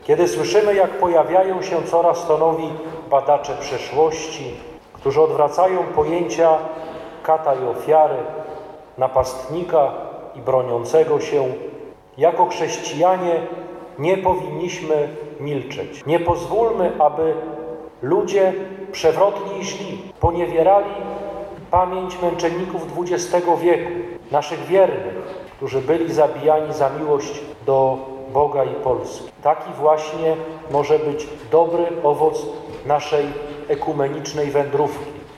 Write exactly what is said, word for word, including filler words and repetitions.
Kiedy słyszymy, jak pojawiają się coraz to nowi badacze przeszłości, którzy odwracają pojęcia kata i ofiary, napastnika i broniącego się, jako chrześcijanie nie powinniśmy milczeć. Nie pozwólmy, aby ludzie przewrotni i źli poniewierali pamięć męczenników dwudziestego wieku, naszych wiernych, którzy byli zabijani za miłość do Boga i Polski. Taki właśnie może być dobry owoc naszej ekumenicznej wędrówki.